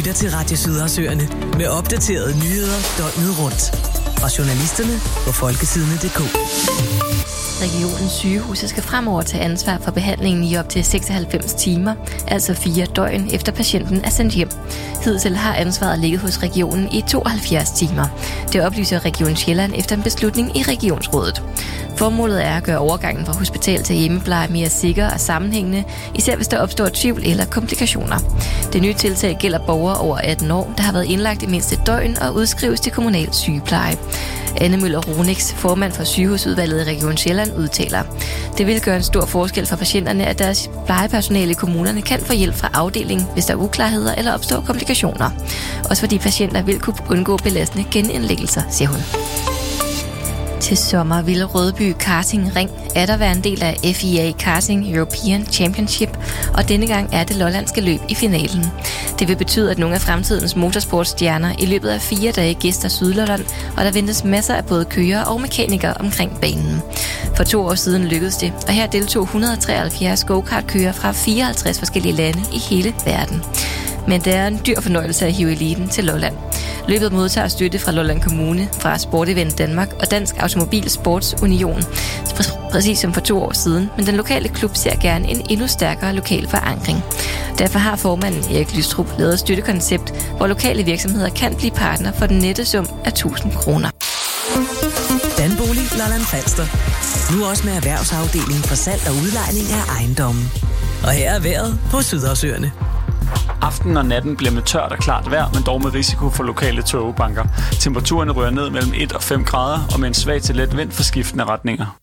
lytter til Radio Sydhavsøerne med opdaterede nyheder døgnet rundt. Fra journalisterne på folkesidene.dk. Regionens sygehuse skal fremover tage ansvar for behandlingen i op til 96 timer, altså 4 døgn efter patienten er sendt hjem. Hidtil har ansvaret ligget hos regionen i 72 timer. Det oplyser Region Sjælland efter en beslutning i regionsrådet. Formålet er at gøre overgangen fra hospital til hjemmepleje mere sikker og sammenhængende, især hvis der opstår tvivl eller komplikationer. Det nye tiltag gælder borgere over 18 år, der har været indlagt i mindst et døgn og udskrives til kommunal sygepleje. Anne Møller Ronix, formand for sygehusudvalget i Region Sjælland, udtaler: Det vil gøre en stor forskel for patienterne, at deres plejepersonale i kommunerne kan få hjælp fra afdelingen, hvis der er uklarheder eller opstår komplikationer. Også fordi patienter vil kunne undgå belastende genindlæggelser, siger hun. Til sommer vil Rødby Karting Ring atter være en del af FIA Karting European Championship, og denne gang er det lollandske løb i finalen. Det vil betyde, at nogle af fremtidens motorsportstjerner i løbet af 4 dage gæster Sydlolland, og der ventes masser af både kørere og mekanikere omkring banen. For 2 år siden lykkedes det, og her deltog 173 go-kart-kørere fra 54 forskellige lande i hele verden. Men det er en dyr fornøjelse at hive eliten til Lolland. Løbet modtager støtte fra Lolland Kommune, fra Sportevent Danmark og Dansk Automobil Sports Union, præcis som for 2 år siden, men den lokale klub ser gerne en endnu stærkere lokal forankring. Derfor har formanden Erik Lystrup lavet et støttekoncept, hvor lokale virksomheder kan blive partner for den nette sum af 1.000 kroner. Danbolig Lolland Falster. Nu også med erhvervsafdeling for salg og udlejning af ejendommen. Og her er vejret på Sydhavsøerne. Aftenen og natten bliver med tørt og klart vejr, men dog med risiko for lokale tågebanker. Temperaturen rører ned mellem 1 og 5 grader, og med en svag til let vind for skiftende retninger.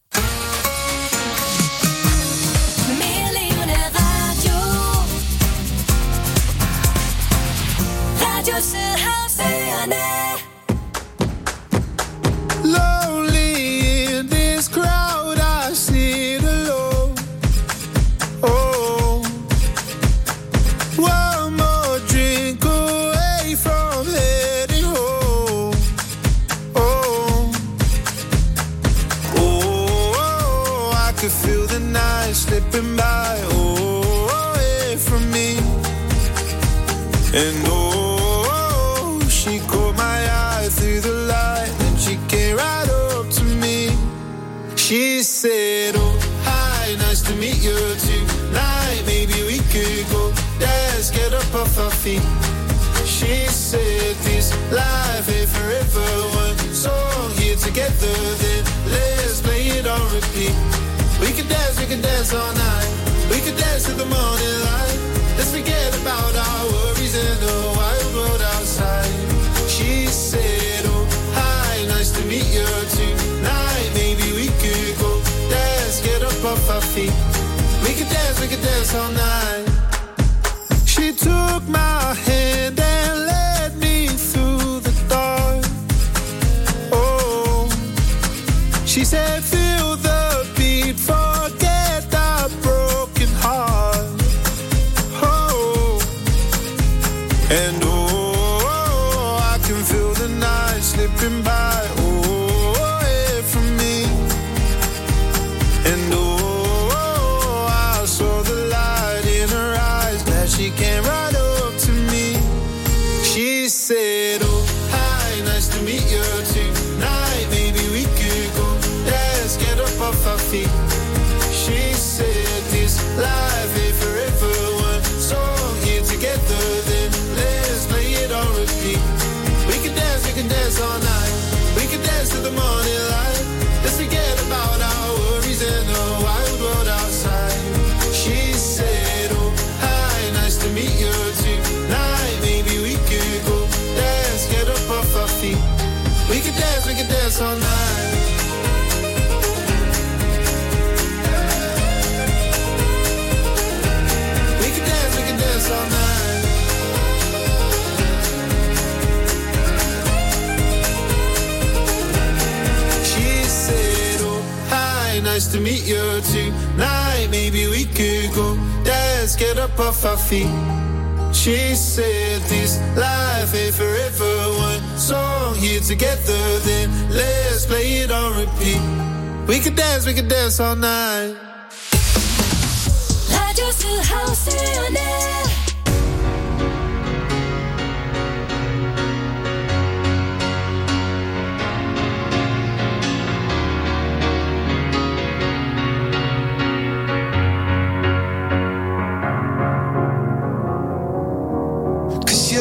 Slipping by, away from me. And she caught my eye through the light, and she came right up to me. She said, oh, hi, nice to meet you tonight. Maybe we could go dance, get up off our feet. She said, this life ain't forever. One song here together, then let's play it on repeat. We can dance all night. We can dance to the morning light. Let's forget about our worries in the wild world outside. She said, oh, hi, nice to meet you tonight. Maybe we could go dance, get up off our feet. We can dance all night. She took my hand and led me through the dark. Oh, she said, feel the beat, forget the broken heart. Oh, and I can feel the night slipping by, away from me. And I saw the light in her eyes, glad she came right up to me. She said, oh, hi, nice to meet you tonight. Maybe we could go dance, get up off our feet. She said, this life ain't forever. One song here together, then let's play it on repeat. We can dance all night. We can dance to the morning light. Let's forget about our worries and the wild world outside. She said, oh, hi, nice to meet you tonight. Maybe we could go dance, get up off our feet. We can dance all night. We can dance all night. She said, oh, hi, nice to meet you tonight. Maybe we could go dance, get up off our feet. She said, this life ain't forever. One song here together, then let's play it on repeat. We can dance all night. Radio Sydhavsøerne.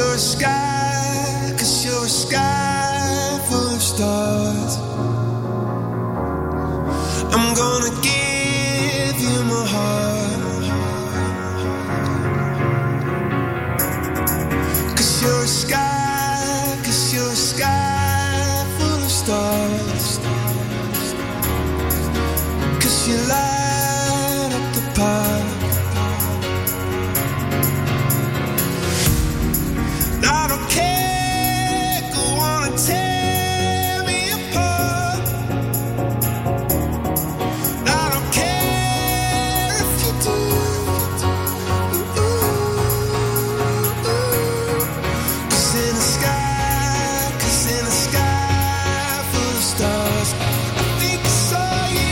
you're a sky, 'cause you're a sky full of stars. I'm gonna give you my heart, 'cause you're a sky, 'cause you're a sky full of stars. 'Cause you light up the park. I don't care, go on and tear me apart. I don't care if you do. Cause in the sky, 'cause in the sky full of stars, I think I saw you.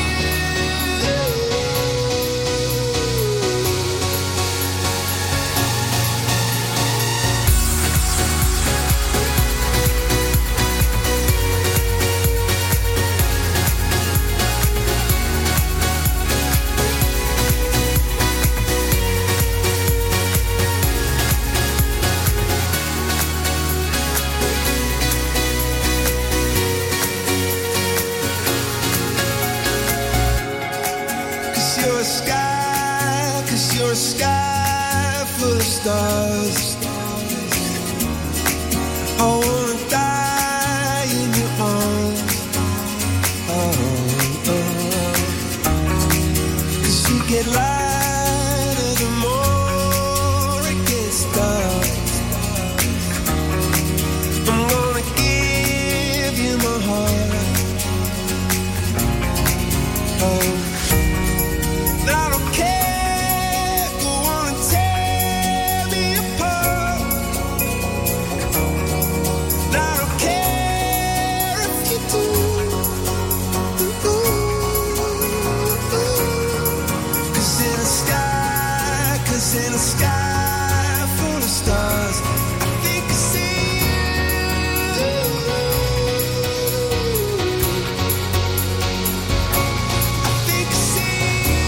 You're a sky, 'cause you're a sky full of stars. I wanna die in your arms. Oh, oh. 'Cause you get lighter the more it gets dark. I'm gonna give you my heart. Oh, I don't care, go on and tear me apart. I don't care if you do. 'Cause in the sky, 'cause in the sky full of stars, I think I see you. I think I see you.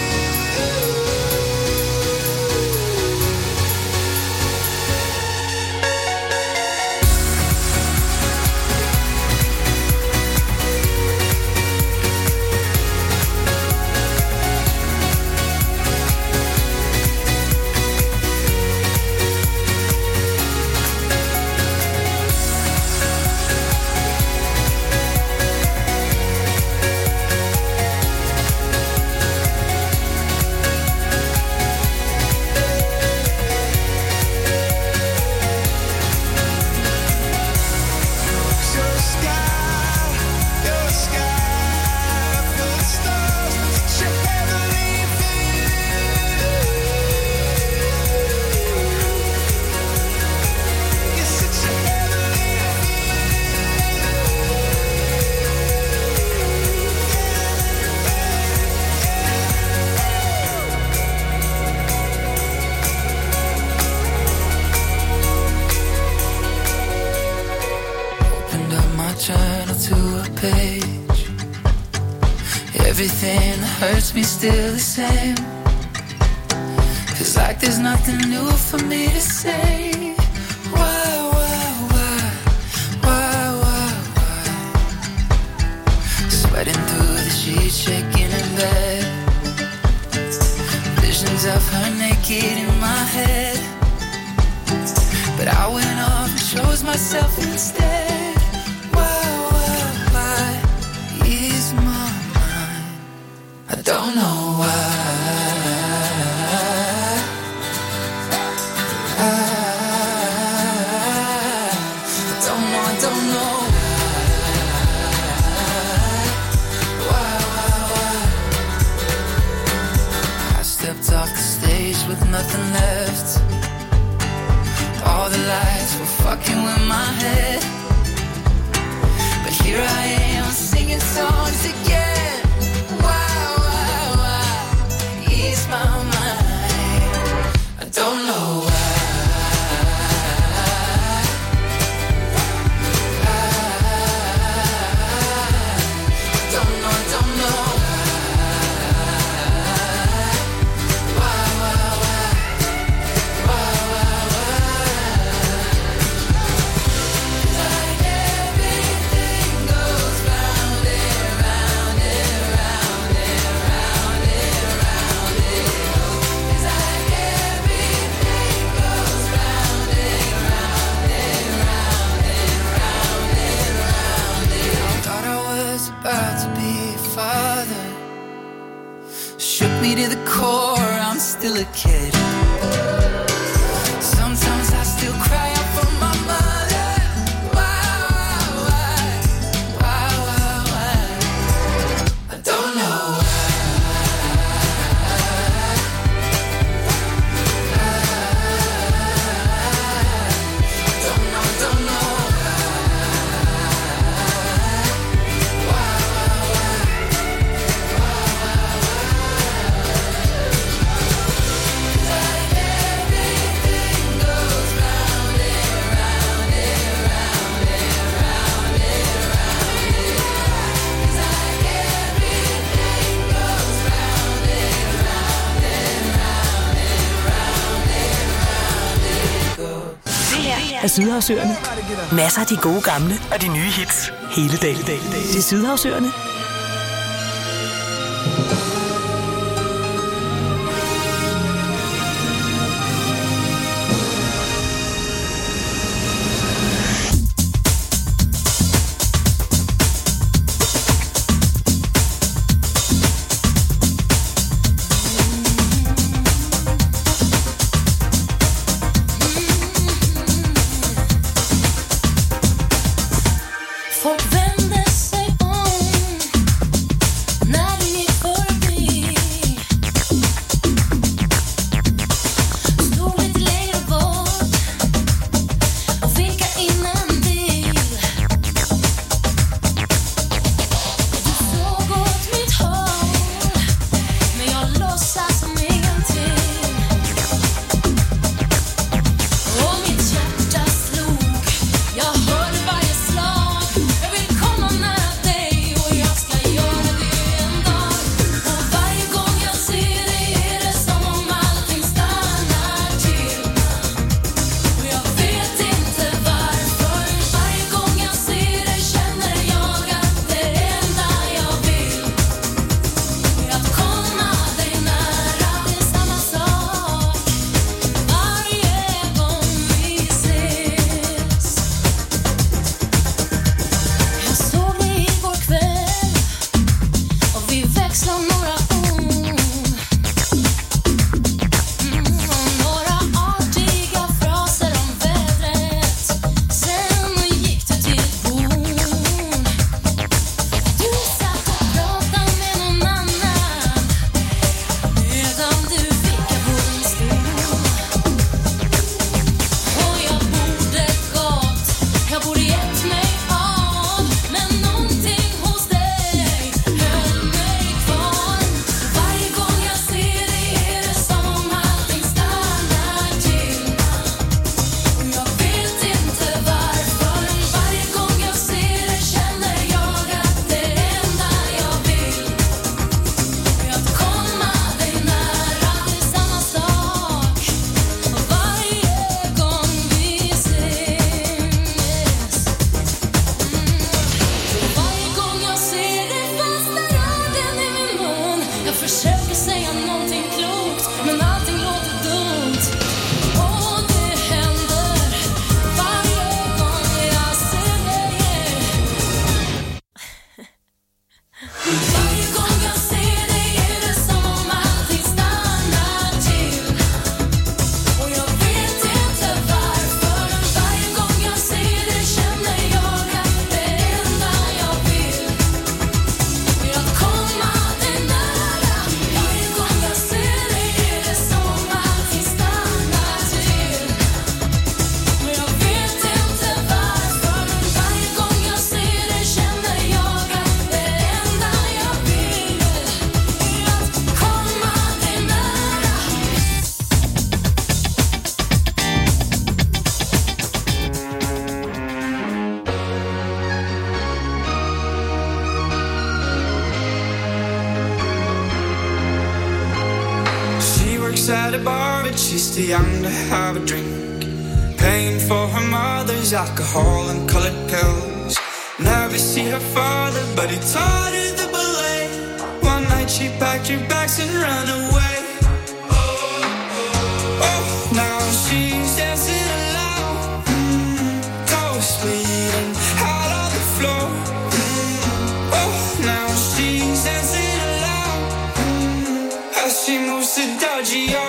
You're a sky, you're a sky full of stars. Such a heavenly view. You're such a heavenly Opened up my journal to a page. Everything that hurts me still the same. Feels like there's nothing new for me to say. Why? Sweating through the sheets, shaking in bed. Visions of her naked in my head. But I went off and chose myself instead. Why is my mind? I don't know why. I don't know why. I stepped off the stage with nothing left. All the lights were fucking with my head. But here I am singing songs again. Why ease my mind? I don't know why. I don't know. Why? af Sydhavsøerne. Masser af de gode gamle og de nye hits hele dagen. Det er Sydhavsøerne. At a bar, but she's too young to have a drink. Paying for her mother's alcohol and colored pills. Never see her father, but he taught her the ballet. One night she packed her bags and ran away. Oh, now she's dancing alone, toes bleeding out on the floor. Oh, now she's dancing alone as she moves to Dodgy-O.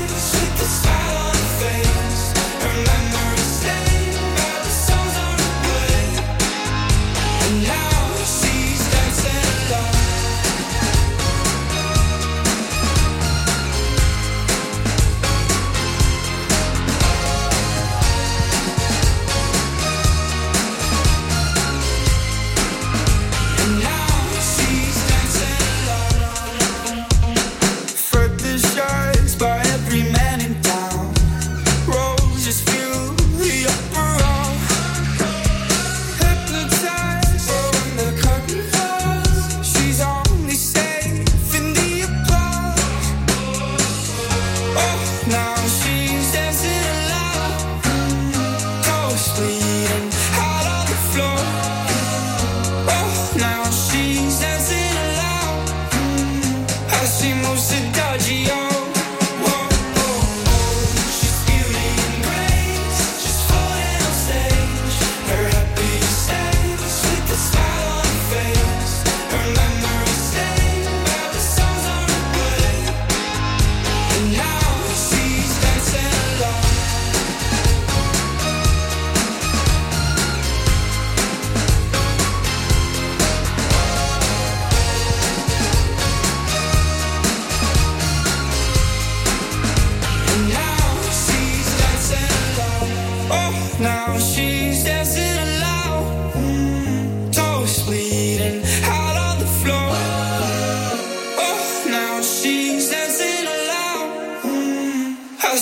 Remember to stay, but the songs on replay.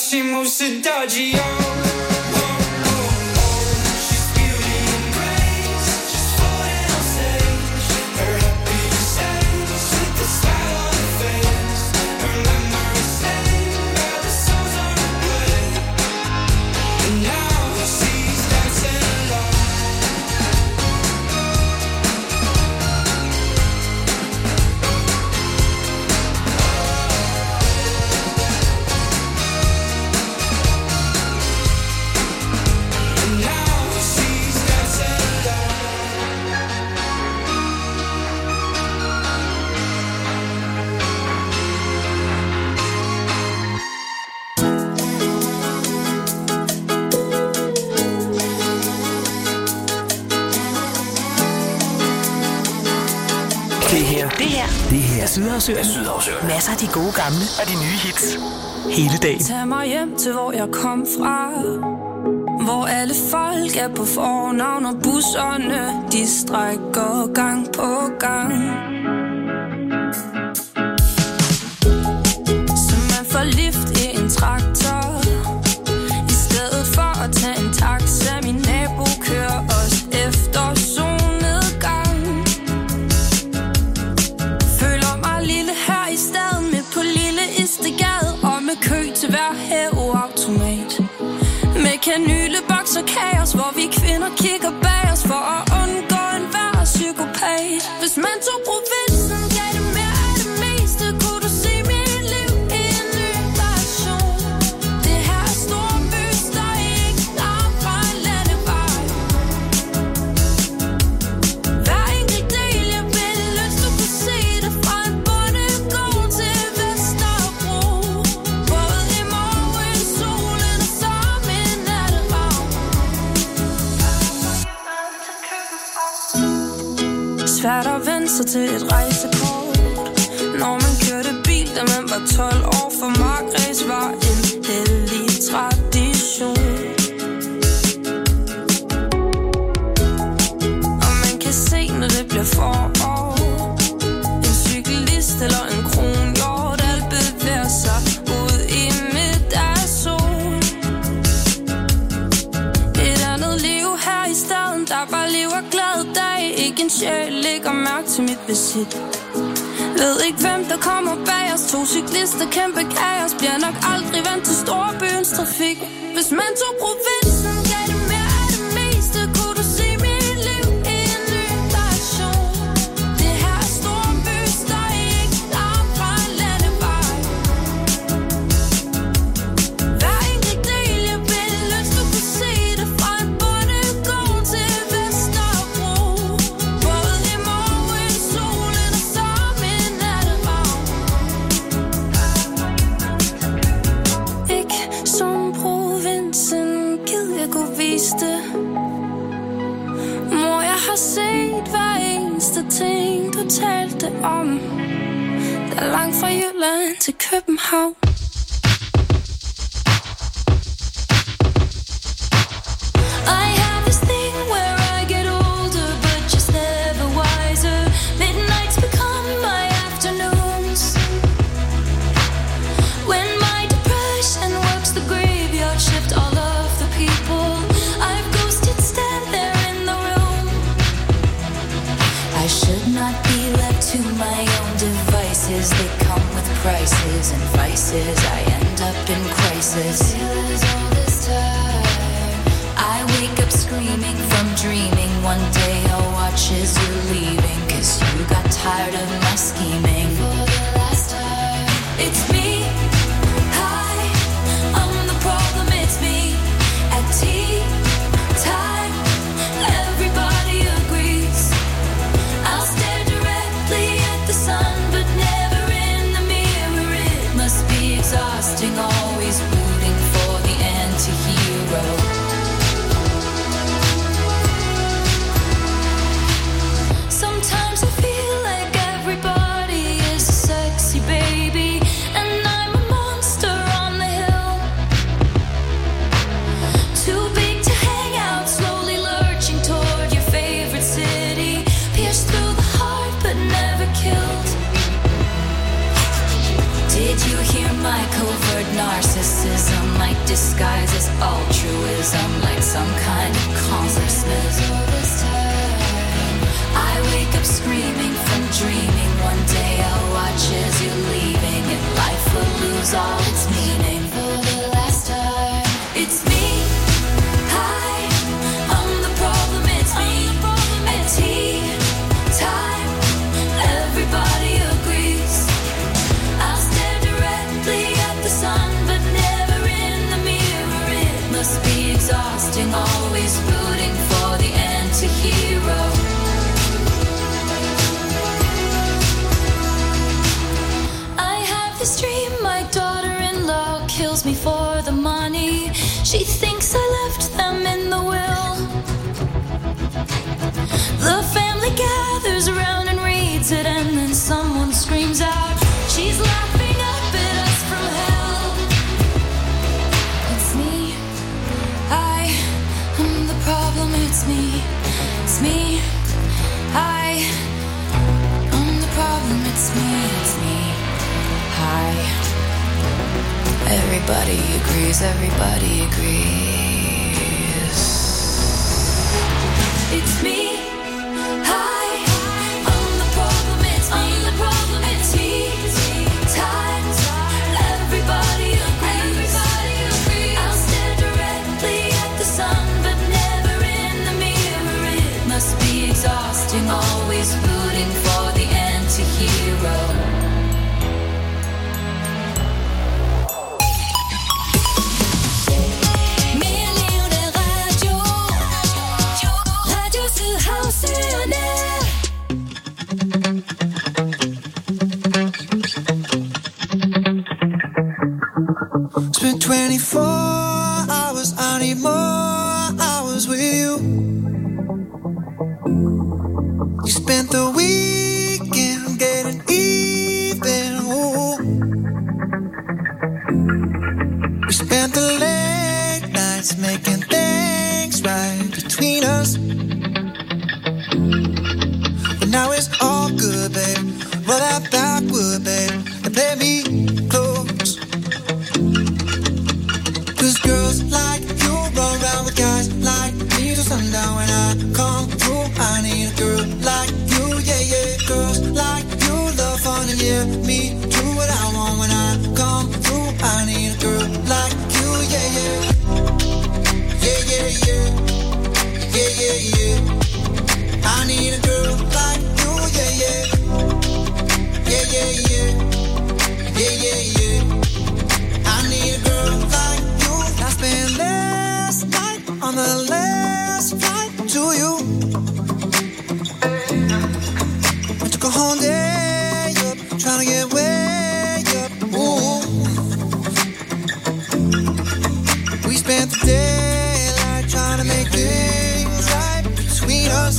she moves so dodgy, oh. Det her er Sydhavsøen. Masser af de gode gamle og de nye hits. Hele dagen. Tag mig hjem til, hvor jeg kom fra. Hvor alle folk er på fornavn, og busserne, de strækker gang på gang. Så man får lift i en traktor, i stedet for at tage en taxa. Min nabo kører os efter solnedgang. Føler mig lille her i staden, med på lille Istegade, og med kø til hver hæveautomat. Med kanyleboks og kaos, hvor vi kvinder kigger bag os for at undgå enhver psykopat. Hvis man tog provinsen, gav det mere af det meste, kunne du se mit liv i en ny version. Det her er storby, der ikke er fra en landevej. Hver enkelt del, jeg vil ønske, du kunne se det fra en bondegård til Vesterbro. Både i morgen, solen og sammen natteravn. Svært at vende sig til et rejsekort, når man kørte bil, da man var 12 år. For markræs var en hellig tradition. Og man kan se, når det bliver forår, en cyklist eller en kronhjort, alt bevæger sig ud i middagssol. Et andet liv her i staden, der bare lever glad dag. Ikke en sjæl lægger mærke til mit visit. Ved ikke hvem der kommer bag os. To cyklister, kæmpe kaos, bliver nok aldrig vant til storbyens trafik. Hvis man tog provinsen, gav det mere af det meste, kunne du se mit liv i en ny version. Det her er storby, der ikke er fra en landevej. Hver enkelt del, jeg vil ønske, du kunne se det fra en bondegård til Vesterbro. Både i morgen, solen og sammen natteravn. Ikke som provinsen, gid jeg kunne vise det. Mor, jeg har set hver eneste ting, du talte om. Der er langt fra Jylland til København. I have this thing where I get older, but just never wiser. Midnights become my afternoons. When my depression works the graveyard shift, all of the people I've ghosted stand there in the room. I should not be left to my own devices. They come with prices and vices. I end up in crisis. All this time I wake up screaming from dreaming. One day I'll watch as you're leaving, 'cause you got tired of my scheming. For the last time, it's me. Hi, I'm the problem, it's me. At tea time, everybody agrees. I'll stare directly at the sun, but never in the mirror. It must be exhausting, always rooting for the anti-hero. Sometimes I feel like everybody is a sexy baby, and I'm a monster on the hill. Too big to hang out, slowly lurching toward your favorite city. Pierced through the heart, but never killed. Did you hear my covert narcissism? Like disguises altruism, like some kind of consciousness. I wake up screaming from dreaming. One day I'll watch as you're leaving, and life will lose all its meaning. For the last time, it's me. Hi, I'm the problem. It's me. At tea time, everybody agrees. I'll stare directly at the sun, but never in the mirror. It must be exhausting, always rooting for the anti-hero. This dream, my daughter-in-law kills me for the money. She thinks I left them in the will. The family gathers around and reads it, and then someone screams out, she's laughing up at us from hell. It's me. I am the problem. It's me. It's me. I am the problem. It's me. It's me. Hi. Everybody agrees, everybody agrees. It's me. Hi. I'm the problem, it's me. I'm the problem, it's me. Time. Everybody agrees. I'll stare directly at the sun, but never in the mirror. It must be exhausting, always rooting for the anti-hero. Spent 24 hours, I need more hours with you. You spent the weekend getting even. Ooh. We spent the late nights making things right between us. But now it's all good, babe. Roll that backward, babe, and play me close. 'Cause girls like you run around with guys like me till sundown. When I come through, I need a girl like you, yeah, yeah. Girls like you love fun and yeah, me do what I want. When I come through, I need a girl like you, yeah, yeah. Yeah, yeah, yeah. Yeah, yeah, yeah. I need a girl like you, yeah, yeah. Yeah, yeah, yeah. Yeah, yeah, yeah. I need a girl like you. I spent last night on the last flight to you. I took a whole day up, trying to get way up. Ooh. We spent the daylight trying to make things right between us.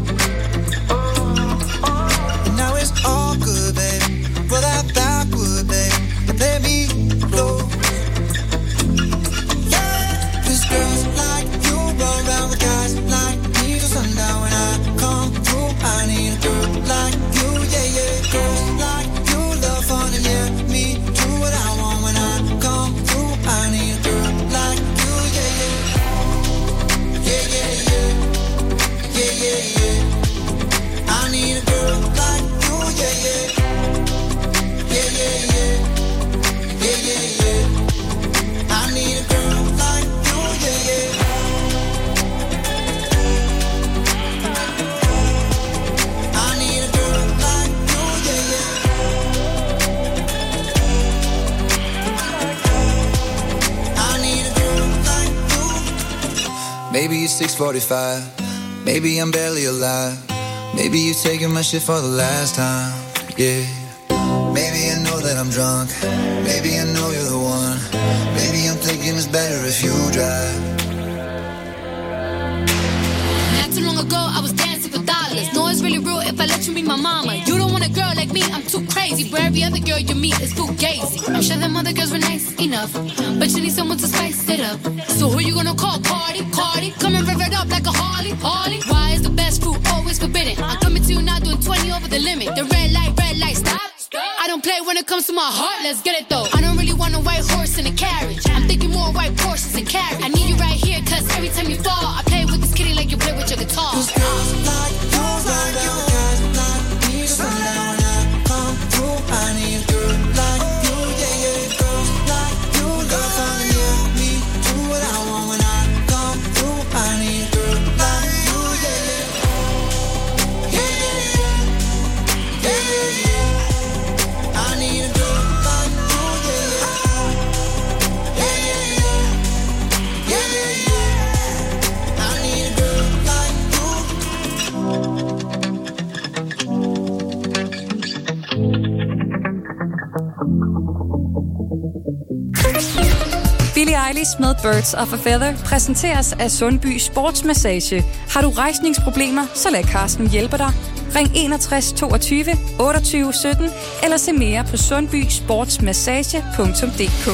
And now it's all good, babe. Roll that backward, babe, and play me close. Girls like you run around with guys like me till sundown. When I come through, I need a girl like you, yeah, yeah. Girls like you love fun and yeah, me do what I want. When I come through, I need a girl like you, yeah, yeah. Yeah, yeah, yeah. Yeah, yeah, yeah. I need a girl like you, yeah, yeah. Yeah, yeah, yeah. Yeah, yeah, yeah. I need a girl like you, yeah, yeah. I need a girl like you, yeah, yeah. I need a girl like you. Maybe it's 6:45. Maybe I'm barely alive. Maybe you're taking my shit for the last time, yeah. Maybe I know that I'm drunk. Maybe I know you're the one. Maybe I'm thinking it's better if you drive. Not too long ago, I was dancing for dollars. No, it's really real if I let you meet my mama. You don't want a girl like me, I'm too crazy. Where every other girl you meet is fugazi. I'm sure them other girls were nice enough, but you need someone to spice it up. So who you gonna call? Cardi, Cardi. Come and rev it up like a Harley, Harley. Why is the best fruit always forbidden? I'm coming to you now doing 20 over the limit. The red light, stop. I don't don't play when it comes to my heart. Let's get it though. I don't really want a white horse in a carriage. I'm thinking more white Porsches and carriage. I need you right here, cause every time you fall, I play with this kitty like you play with your guitar. Cause girls like you, girls like me. So now when I come through, I need a girl like you, yeah, yeah. Girls like you, girls like me. Do what I want when I come through. I need a girl like you, yeah, yeah. Yeah, yeah, yeah. Yeah, yeah. I need a girl like you, yeah, yeah. Yeah, yeah, yeah. Yeah, yeah. I need a girl like you. Billie Eilish med Birds of a Feather præsenteres af Sundby Sportsmassage. Har du rejsningsproblemer, så lad Carsten hjælpe dig. Ring 61 22 28 17 eller se mere på sundbysportsmassage.dk.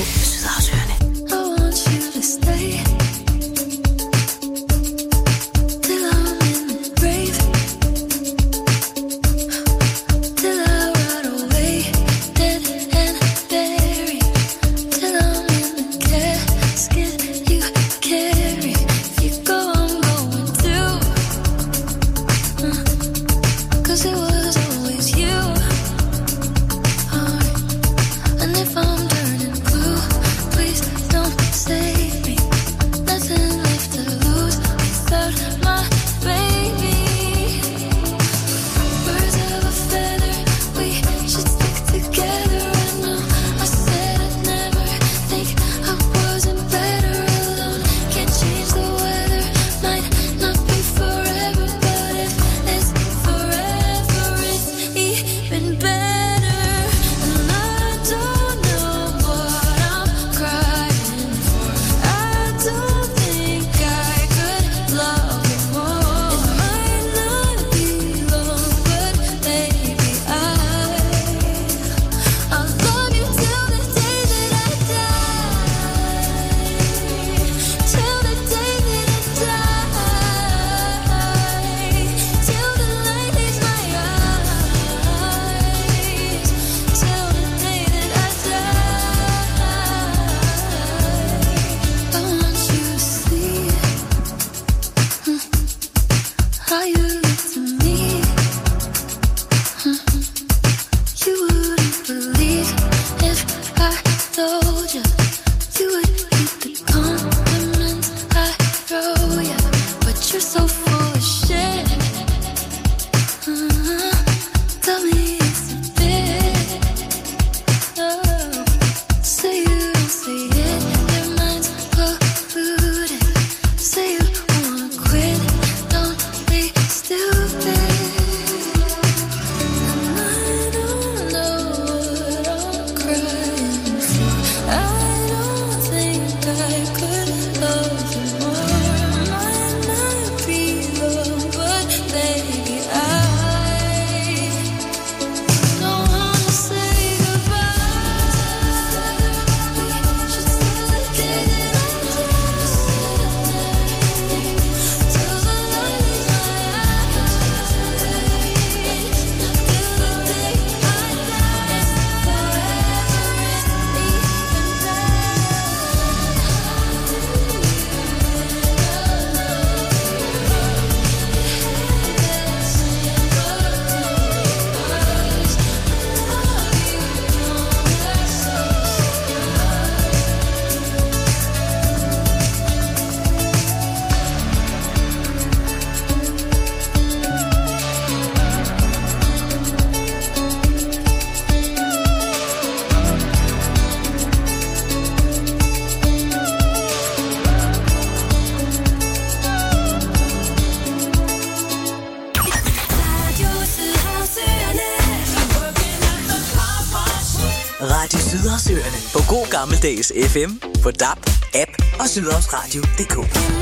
Radio Sydhavsøerne på god gammeldags FM, på DAB, app og sydhavsradio.dk.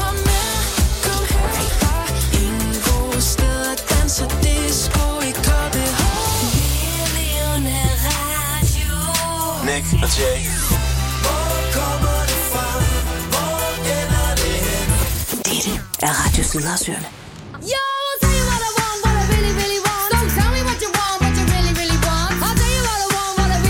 Nick og Jay. Hvor kommer det fra? Hvor ender det hen? Dette er Radio Sydhavsøerne. What I really, really want. Don't tell me what you want, what you really, really want. I'll tell you what I want, what I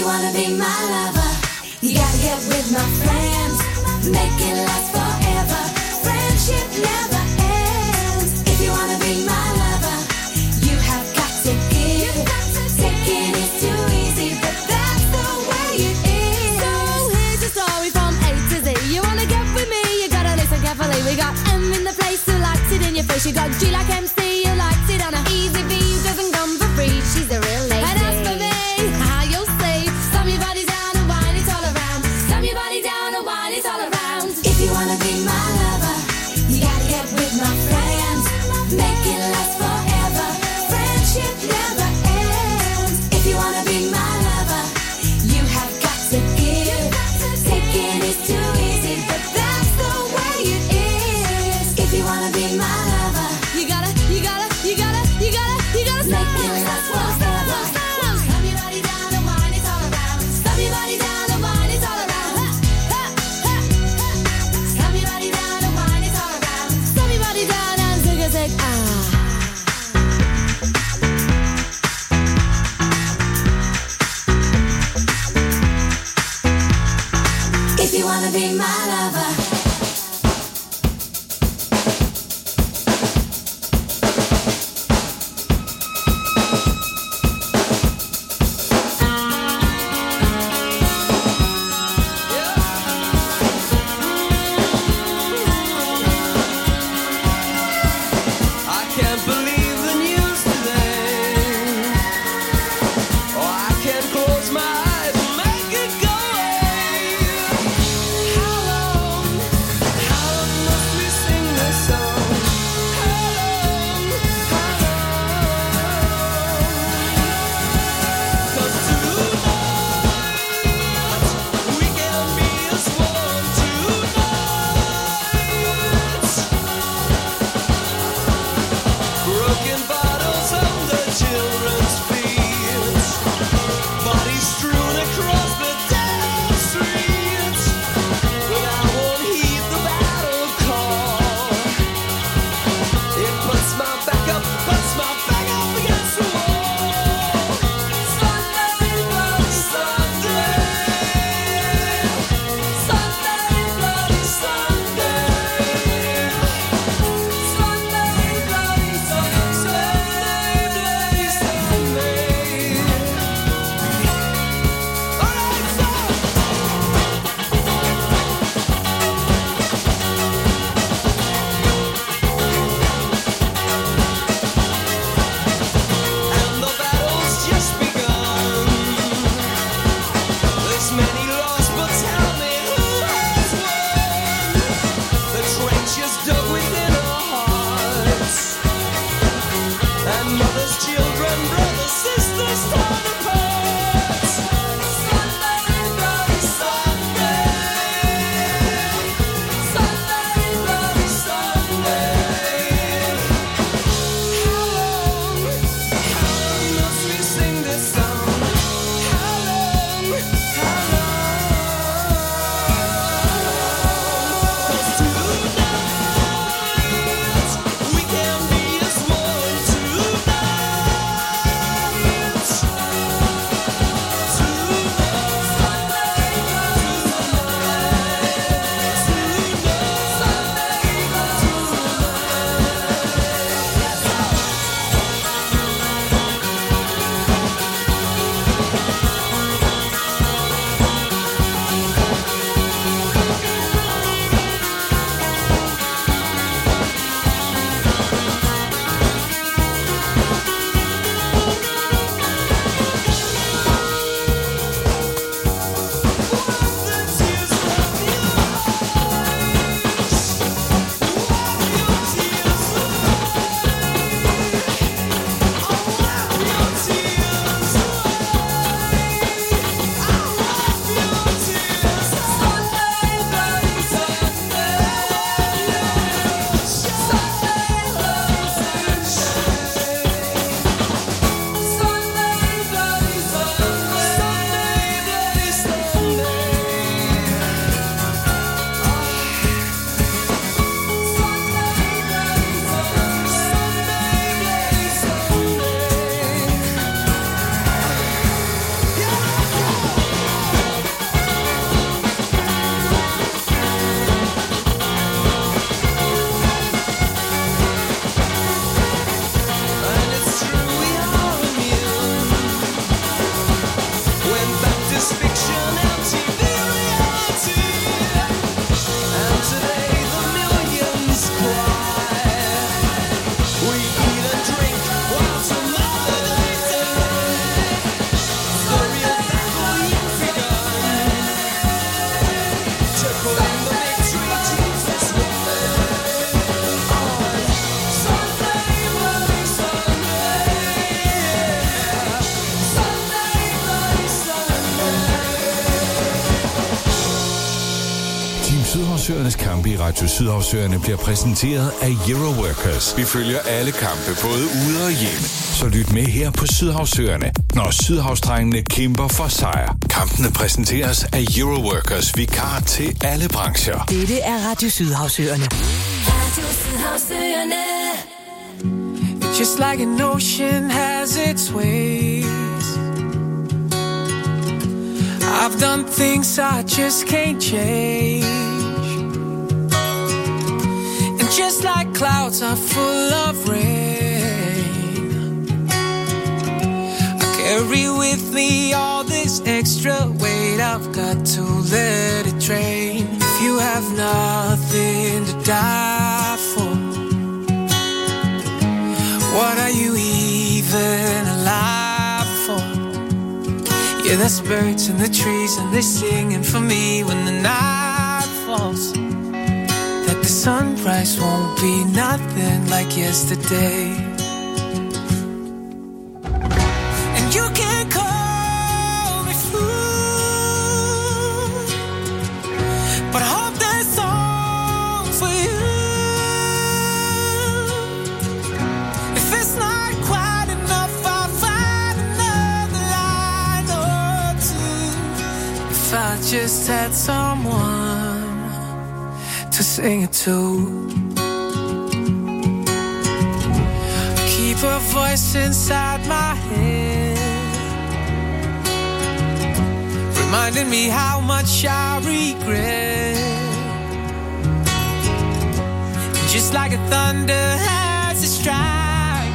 wanna be my lover, you gotta get with my friends, make it last forever. Friendship never ends. If you wanna be my lover, you have got to give. Taking is too easy, but that's the way it is. So here's the story from A to Z. You wanna get with me, you gotta listen carefully. We got M in the place who likes it in your face. You got G like MC, who likes it on a easy V, who doesn't come for free. She's a real lady. And as for me, how you'll see, slam your body down and wine it all around. Slam your body down and wine it all around. If you wanna be my lover, you gotta get Sydhavsøernes kampe i Radio Sydhavsøerne bliver præsenteret af Euro Workers. Vi følger alle kampe, både ude og hjemme. Så lyt med her på Sydhavsøerne, når Sydhavsdrengene kæmper for sejr. Kampene præsenteres af Euro Workers, vikar til alle brancher. Dette er Radio Sydhavsøerne. Radio Sydhavsøerne. Just like an ocean has its waves, I've done things I just can't change. And just like clouds are full of rain, I carry with me all this extra weight. I've got to let it drain. If you have nothing to die for, what are you even alive for? Yeah, there's birds in the trees and they're singing for me when the night falls. That the sunrise won't be nothing like yesterday. And you can call me fool, but I hope there's song for you. I just had someone to sing it to. Keep a voice inside my head, reminding me how much I regret. Just like a thunder has a strike,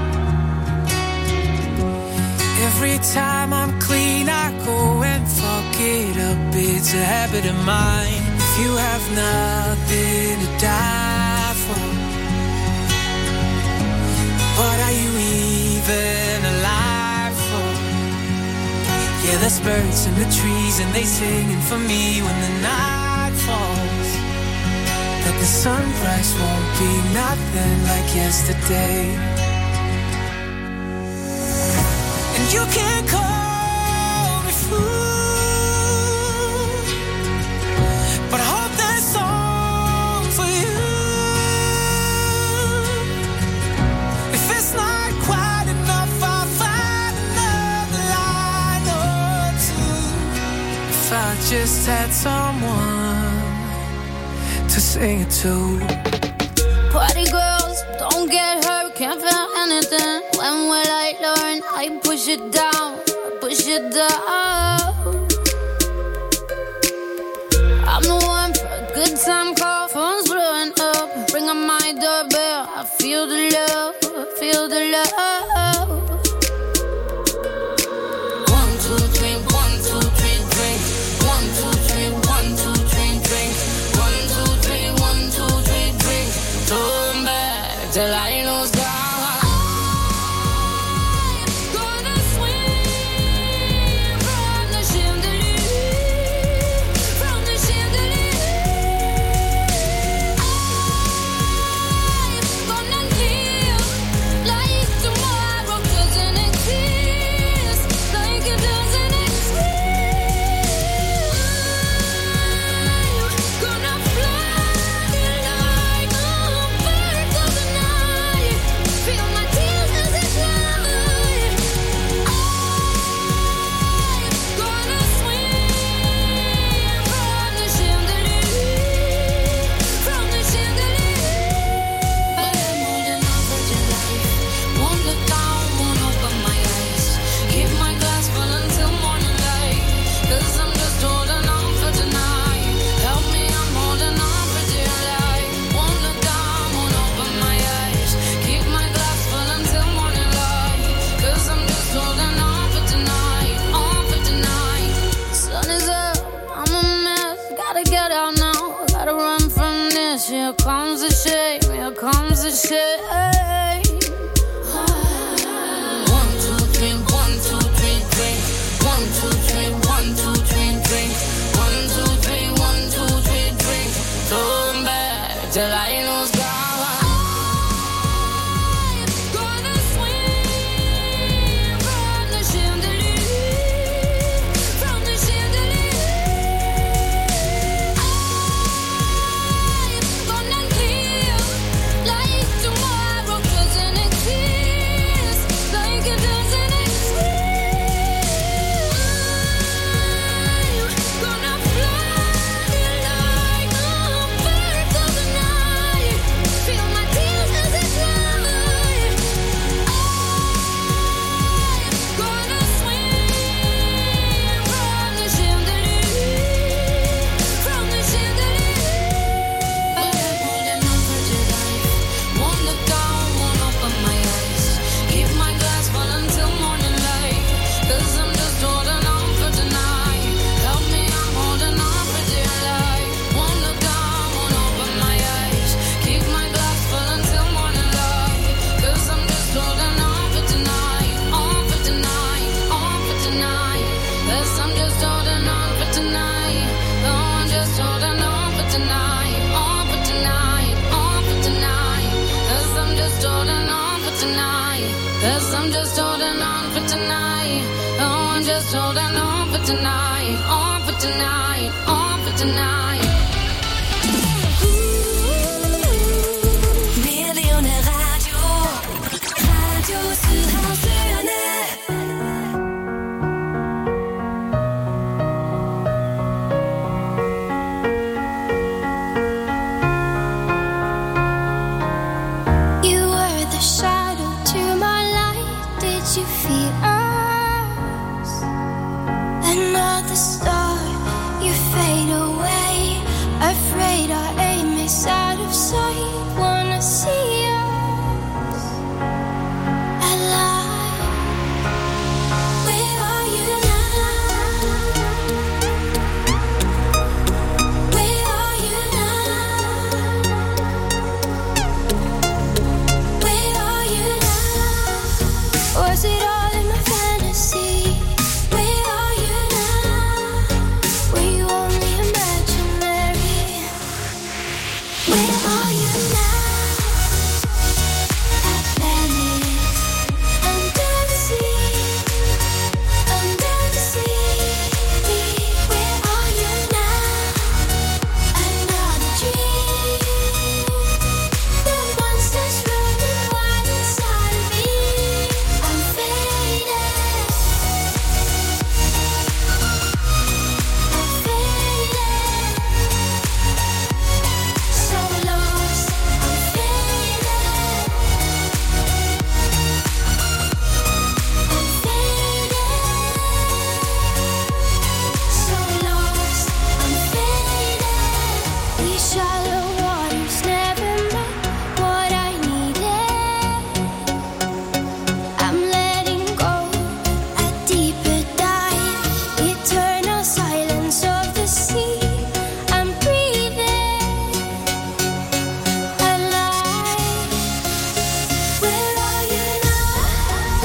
every time I'm clean I go and fuck it up. It's a habit of mine. If you have nothing to die for, what are you even alive for? Yeah, there's birds in the trees and they singing for me when the night falls. That the sunrise won't be nothing like yesterday. And you can't call me fool, but I hope there's song for you. If it's not quite enough, I'll find another line or two. If I just had someone to sing it to. Party girls, don't get hurt, can't feel anything. When will I learn? I push it down, push it down. I'm the one for a good time call, phone's blowing up. Ring on my doorbell, I feel the love, feel the love. 1, 2, 3, 1, 2, 3, drink. 1, 2, 3, 1, 2, 3, drink. 1, 2, 3, 1, 2, 3, drink. Turn back till I lose God. I'm gonna swim from the tonight. Oh, just holding on for tonight. On for tonight. On for tonight. Mere levende radio. Radio Sydhavsøerne. You were the shadow to my light. Did you feel us? Another star, you fade away. Afraid our aim is out of sight. Wanna see us alive. Where are you now? Where are you now? Where are you now? Was it all in my fantasy? Where are you now? Were you only imaginary? Where are you now? Atlantis, under the sea, under the sea. Where are you now? Another dream. The monsters running wild inside of me. I'm faded. I'm faded. So lost. I'm faded. I'm faded. So lost. I'm faded. These shallow waters never met what I needed. I'm letting go a deeper dive. Eternal silence of the sea. I'm breathing alive. Where are you now?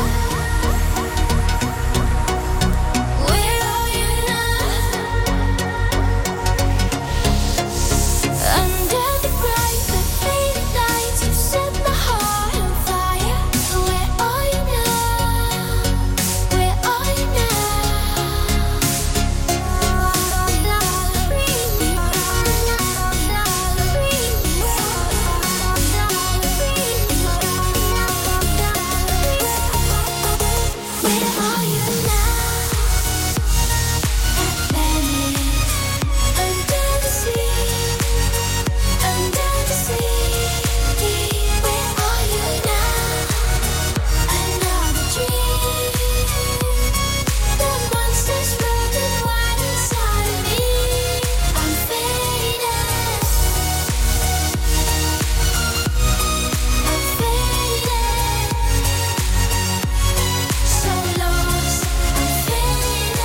Where are you now? Under the bright but faded lights, you set my heart on fire. Where are you now? Where are you now? Where are you now? Atlantis, under the sea, under the sea. Where are you now? Another dream. The monsters running wild inside of me. I'm faded. I'm faded. So lost. I'm faded.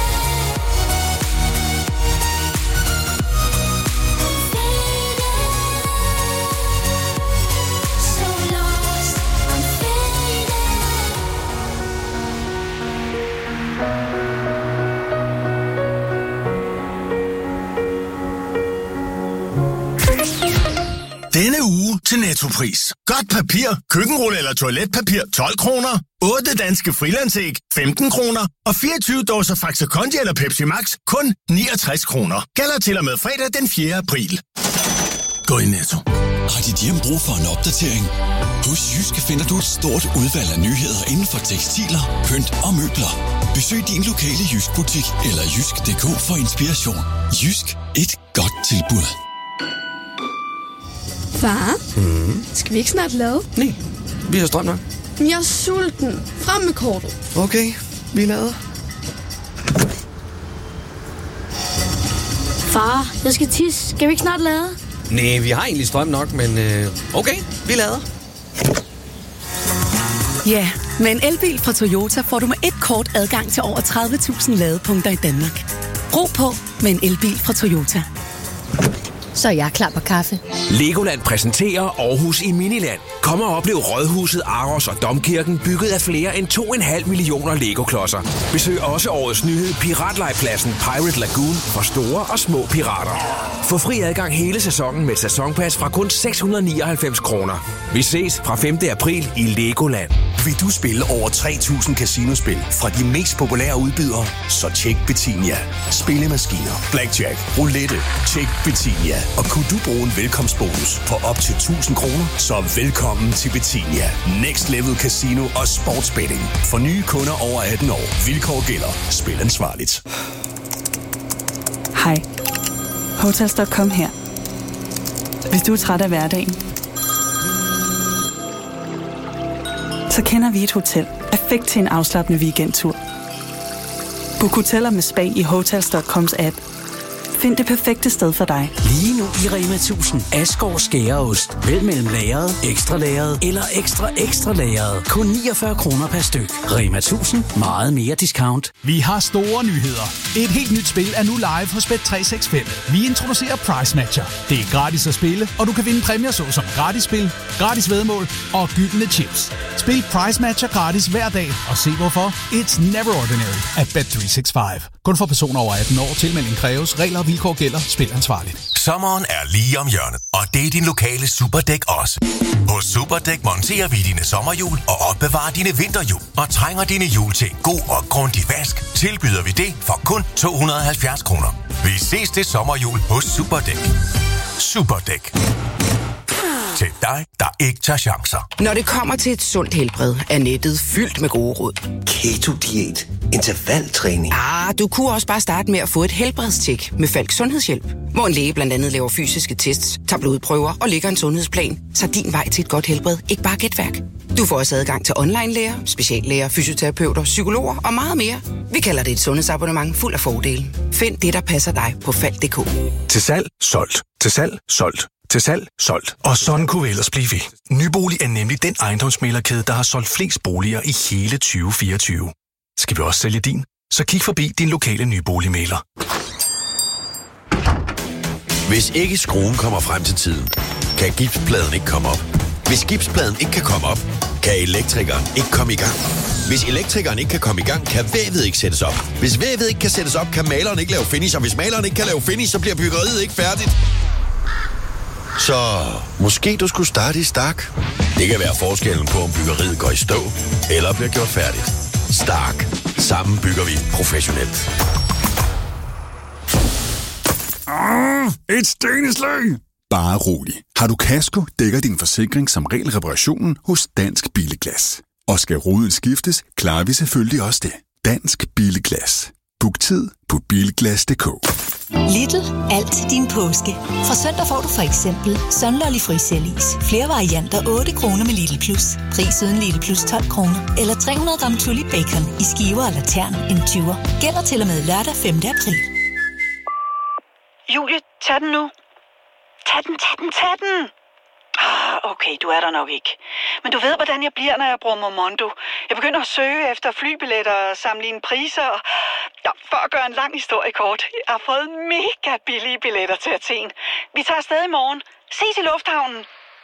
I'm faded. So lost. I'm Denne uge til Nettopris. Godt papir, køkkenrulle eller toiletpapir 12 kroner. 8 danske frilandsæg 15 kroner. Og 24 dåser Faxe Kondi eller Pepsi Max kun 69 kroner. Gælder til og med fredag den 4. april. Gå i Netto. Har dit hjem brug for en opdatering? Hos Jyske finder du et stort udvalg af nyheder inden for tekstiler, pynt og møbler. Besøg din lokale Jysk-butik eller jysk.dk for inspiration. Jysk. Et godt tilbud. Far, skal vi ikke snart lade? Nej, vi har strøm nok. Jeg er sulten. Frem med kortet. Okay, vi lader. Far, jeg skal tisse. Skal vi ikke snart lade? Nej, vi har egentlig strøm nok, men okay, vi lader. Ja, med en elbil fra Toyota får du med et kort adgang til over 30.000 ladepunkter i Danmark. Ro på med en elbil fra Toyota. Så er jeg klar på kaffe. Legoland præsenterer Aarhus i Miniland. Kom og oplev Rådhuset, Aros og Domkirken, bygget af flere end 2,5 millioner Lego-klodser. Besøg også årets nyhed Piratlejrpladsen Pirate Lagoon for store og små pirater. Få fri adgang hele sæsonen med sæsonpas fra kun 699 kroner. Vi ses fra 5. april i Legoland. Vil du spille over 3.000 casinospil fra de mest populære udbydere? Så tjek Betinia. Spillemaskiner, blackjack, roulette. Tjek Betinia. Og kunne du bruge en velkomstbonus på op til 1.000 kroner? Så velkommen til Betinia. Next Level Casino og Sportsbetting. For nye kunder over 18 år. Vilkår gælder. Spil ansvarligt. Hej. Hotels.com her. Hvis du er træt af hverdagen, så kender vi et hotel perfekt til en afslappende weekendtur. Book hoteller med spa i Hotels.coms app. Find det perfekte sted for dig. Lige nu i Rema 1000. Asgaard skæreost. Vælg mellem lagret, ekstra lagret eller ekstra lagret. Kun 49 kroner per styk. Rema 1000. Meget mere discount. Vi har store nyheder. Et helt nyt spil er nu live hos Bet365. Vi introducerer Price Matcher. Det er gratis at spille, og du kan vinde præmier såsom gratis spil, gratis væddemål og gyldne chips. Spil Price Matcher gratis hver dag, og se hvorfor. It's never ordinary at Bet365. Kun for personer over 18 år. Tilmelding kræves. Regler og vilkår gælder. Spil ansvarligt. Sommeren er lige om hjørnet, og det er din lokale Superdæk også. Hos Superdæk monterer vi dine sommerhjul og opbevarer dine vinterhjul. Og trænger dine hjul til en god og grundig vask, tilbyder vi det for kun 270 kroner. Vi ses til sommerhjul hos Superdæk. Superdæk. Til dig, der ikke tager chancer. Når det kommer til et sundt helbred, er nettet fyldt med gode råd. Keto-diæt, intervaltræning. Du kunne også bare starte med at få et helbredstjek med Falk Sundhedshjælp. Hvor en læge blandt andet laver fysiske tests, tager blodprøver og lægger en sundhedsplan, så din vej til et godt helbred ikke bare er gætværk. Du får også adgang til online-læger, speciallæger, fysioterapeuter, psykologer og meget mere. Vi kalder det et sundhedsabonnement fuld af fordele. Find det, der passer dig på Falk.dk. Til salg, solgt. Til salg, solgt. Til salg, solgt. Og sådan kunne vi ellers blive ved. Nybolig er nemlig den ejendomsmæglerkæde, der har solgt flest boliger i hele 2024. Skal vi også sælge din? Så kig forbi din lokale nyboligmægler. Hvis ikke skruen kommer frem til tiden, kan gipspladen ikke komme op. Hvis gipspladen ikke kan komme op, kan elektrikeren ikke komme i gang. Hvis elektrikeren ikke kan komme i gang, kan vævet ikke sættes op. Hvis vævet ikke kan sættes op, kan maleren ikke lave finish. Og hvis maleren ikke kan lave finish, så bliver byggeriet ikke færdigt. Så måske du skulle starte i Stark. Det kan være forskellen på, om byggeriet går i stå eller bliver gjort færdigt. Stark. Sammen bygger vi professionelt. Et steneslag! Bare rolig. Har du kasko, dækker din forsikring som regel reparationen hos Dansk Billeglas. Og skal ruden skiftes, klarer vi selvfølgelig også det. Dansk Billeglas. Book tid på bilglas.dk. Lidl. Alt til din påske. Fra søndag får du for eksempel Sunlolly frisellis. Flere varianter 8 kroner med Lidl Plus. Pris uden Lidl Plus 12 kroner. Eller 300 gram Tulip Bacon i skiver eller tern en 20'er. Gælder til og med lørdag 5. april. Julie, tag den nu. Tag den. Okay, du er der nok ikke. Men du ved, hvordan jeg bliver, når jeg bruger Momondo. Jeg begynder at søge efter flybilletter og sammenligne priser. Ja, for at gøre en lang historie kort. Jeg har fået mega billige billetter til Athen. Vi tager afsted i morgen. Ses i lufthavnen.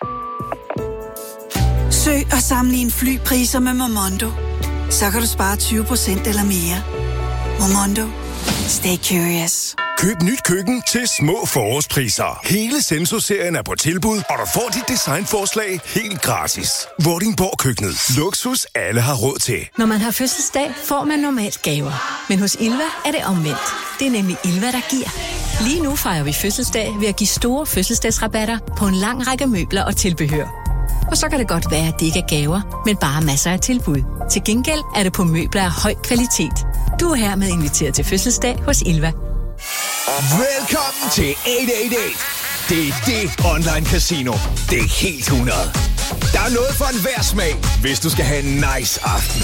Søg og sammenligne flypriser med Momondo. Så kan du spare 20% eller mere. Momondo. Stay curious. Køb nyt køkken til små forårspriser. Hele Senso-serien er på tilbud, og du får dit designforslag helt gratis. Vordingborg Køkkenet. Luksus alle har råd til. Når man har fødselsdag, får man normalt gaver. Men hos Ilva er det omvendt. Det er nemlig Ilva, der giver. Lige nu fejrer vi fødselsdag ved at give store fødselsdagsrabatter på en lang række møbler og tilbehør. Og så kan det godt være, at det ikke er gaver, men bare masser af tilbud. Til gengæld er det på møbler af høj kvalitet. Du er hermed inviteret til fødselsdag hos Ilva. Velkommen til 888. Det er det online casino. Det er helt 100. Der er noget for enhver smag, hvis du skal have en nice aften.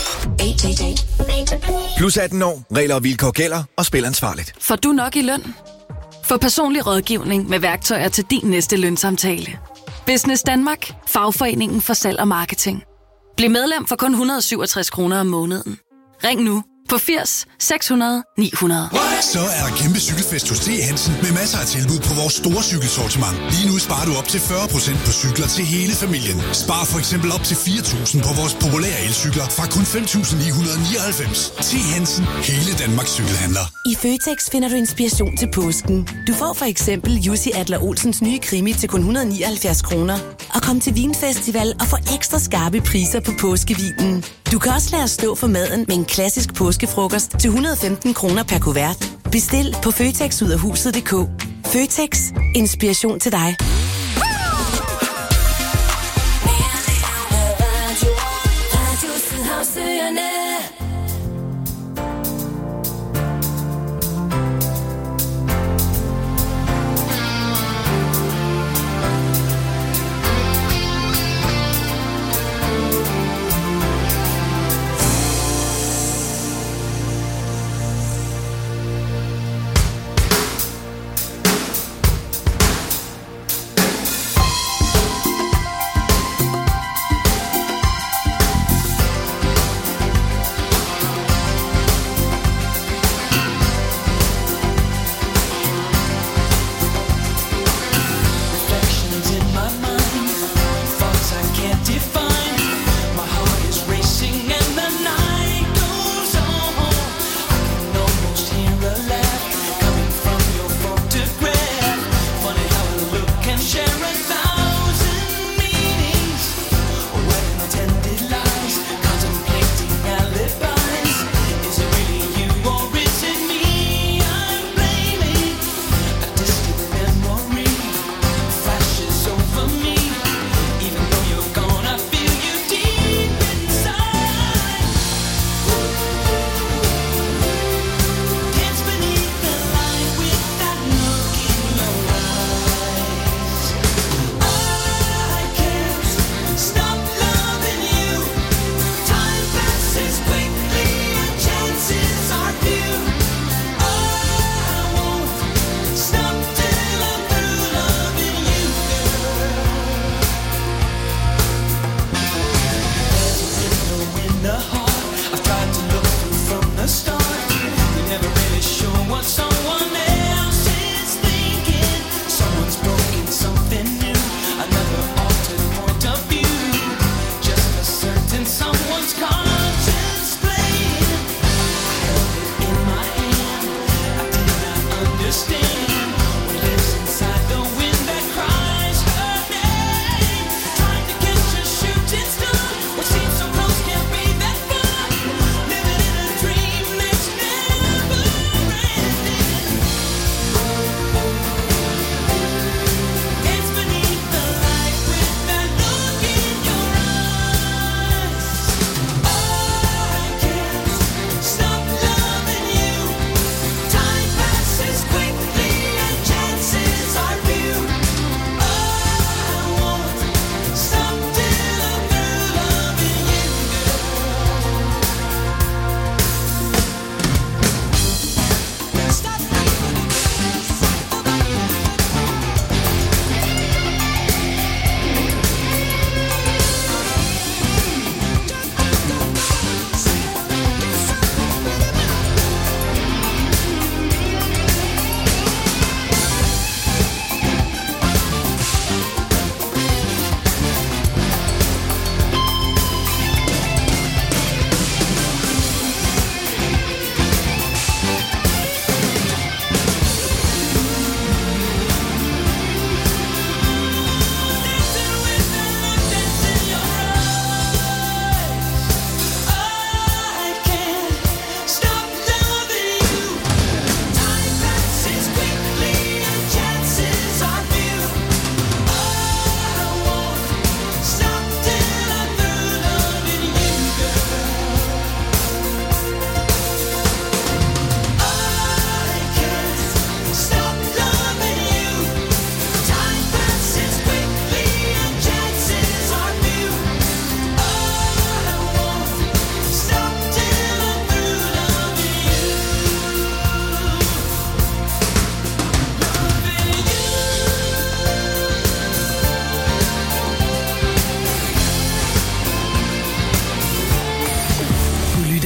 888. Plus 18 år. Regler og vilkår gælder, og spil ansvarligt. Får du nok i løn? Få personlig rådgivning med værktøjer til din næste lønsamtale. Business Danmark. Fagforeningen for salg og marketing. Bliv medlem for kun 167 kroner om måneden. Ring nu på 80 600 900. Så er der kæmpe cykelfest hos T. Hansen med masser af tilbud på vores store cykelsortiment. Lige nu sparer du op til 40% på cykler til hele familien. Spar for eksempel op til 4.000 på vores populære elcykler fra kun 5.999. T. Hansen, hele Danmarks cykelhandler. I Føtex finder du inspiration til påsken. Du får for eksempel Jussi Adler Olsens nye krimi til kun 179 kroner. Og kom til Vinfestival og få ekstra skarpe priser på påskevinen. Du kan også lade os stå for maden med en klassisk påskefrokost til 115 kroner per kuvert. Bestil på føtexudafhuset.dk. Føtex. Inspiration til dig.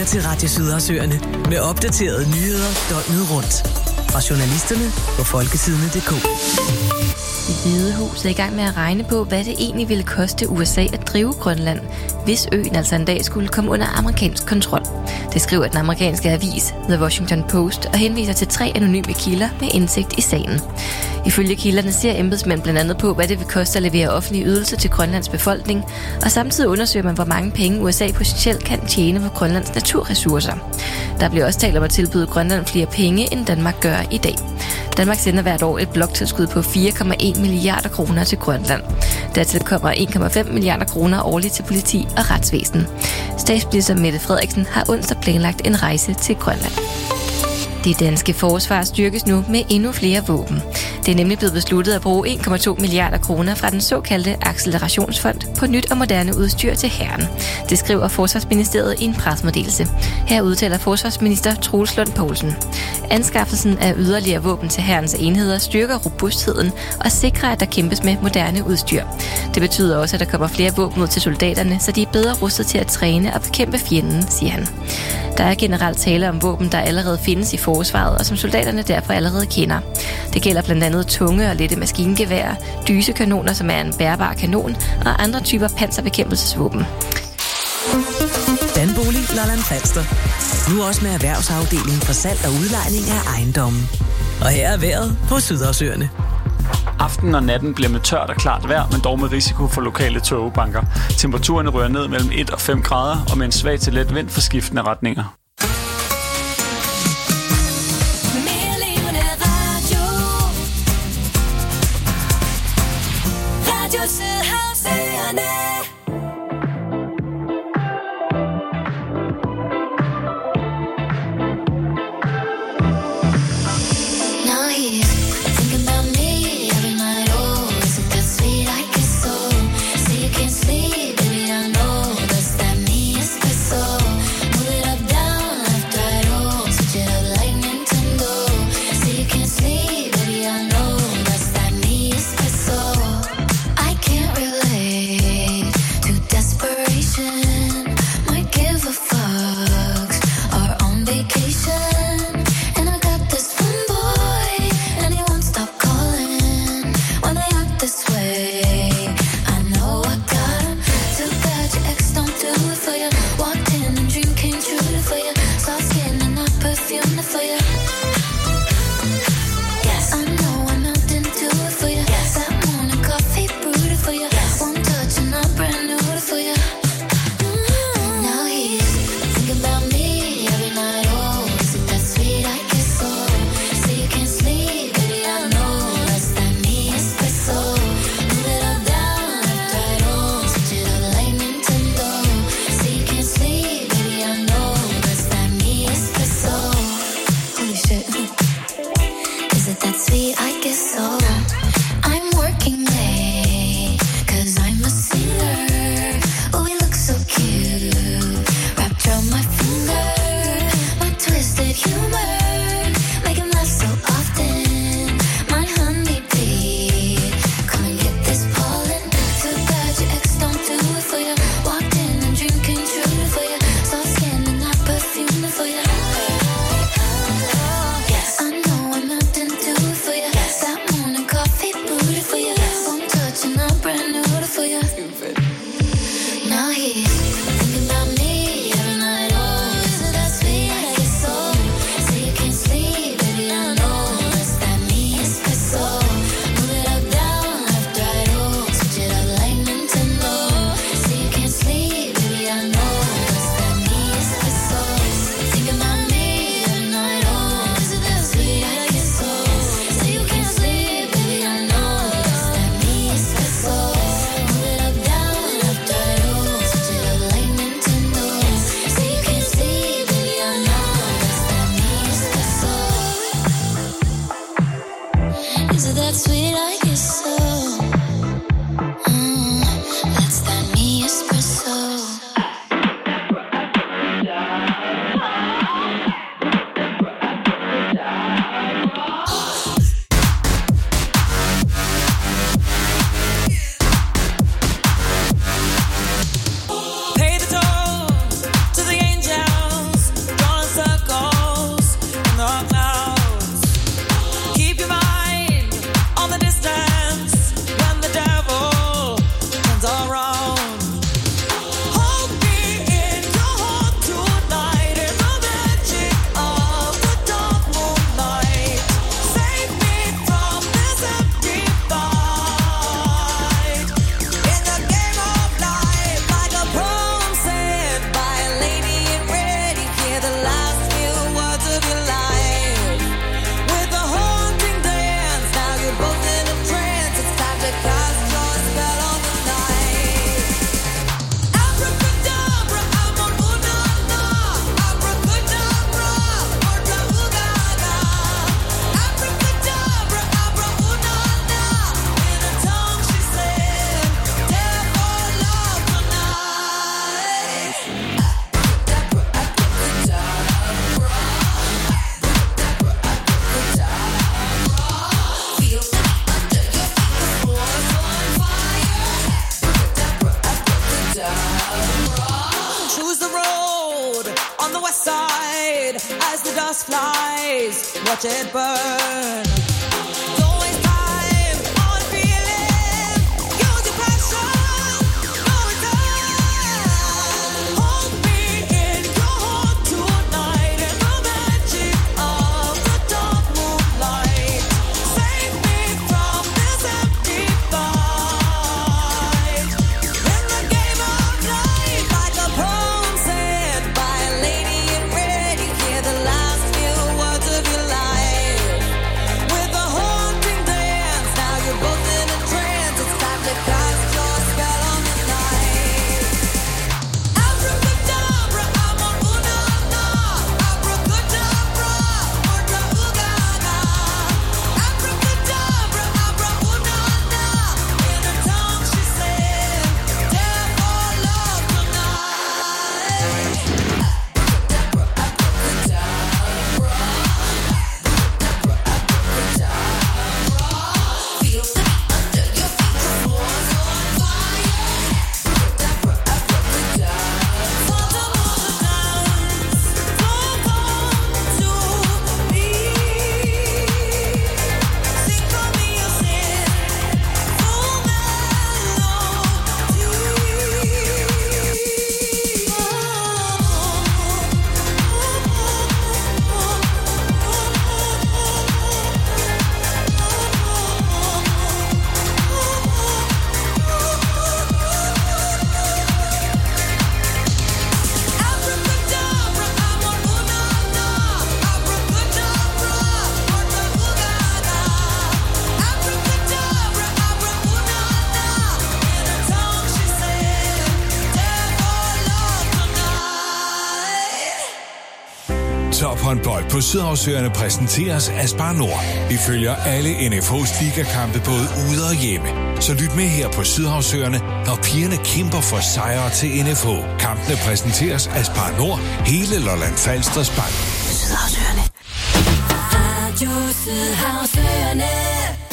til Radio Sydersøerne med opdaterede nyheder døgnet rundt. Fra journalisterne på folketidene.dk. Det Hvide Hus er i gang med at regne på, hvad det egentlig ville koste USA at drive Grønland, hvis øen altså en dag skulle komme under amerikansk kontrol. Det skriver den amerikanske avis The Washington Post og henviser til 3 anonyme kilder med indsigt i sagen. Ifølge kilderne ser embedsmænd blandt andet på, hvad det vil koste at levere offentlige ydelser til Grønlands befolkning, og samtidig undersøger man, hvor mange penge USA potentielt kan tjene på Grønlands naturressourcer. Der bliver også talt om at tilbyde Grønland flere penge, end Danmark gør i dag. Danmark sender hvert år et bloktilskud på 4,1 milliarder kroner til Grønland. Dertil kommer 1,5 milliarder kroner årligt til politi og retsvæsen. Statsminister Mette Frederiksen har onsdag planlagt en rejse til Grønland. Det danske forsvar styrkes nu med endnu flere våben. Det er nemlig blevet besluttet at bruge 1,2 milliarder kroner fra den såkaldte accelerationsfond på nyt og moderne udstyr til hæren. Det skriver Forsvarsministeriet i en pressemeddelelse. Her udtaler forsvarsminister Troels Lund Poulsen. Anskaffelsen af yderligere våben til hærens enheder styrker robustheden og sikrer, at der kæmpes med moderne udstyr. Det betyder også, at der kommer flere våben ud til soldaterne, så de er bedre rustet til at træne og bekæmpe fjenden, siger han. Der er generelt tale om våben, der allerede findes i forsvaret, og som soldaterne derfor allerede kender. Det gælder blandt andet tunge og lette maskingeværer, dysekanoner, som er en bærbar kanon, og andre typer panserbekæmpelsesvåben. Danbolig Lolland Falster. Nu også med erhvervsafdelingen for salg og udlejning af ejendomme. Og her er vejret på Sydersøerne. Aften og natten bliver med tørt og klart vejr, men dog med risiko for lokale tågebanker. Temperaturerne rører ned mellem 1 og 5 grader, og med en svag til let vind for skiftende retninger. just flies, watch it burn. Tophåndbold på Sydhavsøerne præsenteres af Spar Nord. Vi følger alle NFH's ligakampe både ude og hjemme. Så lyt med her på Sydhavsøerne, når pigerne kæmper for sejre til NFH. Kampene præsenteres af Spar Nord, hele Lolland Falsters Bank. Sydhavsøerne. Radio Sydhavsøerne.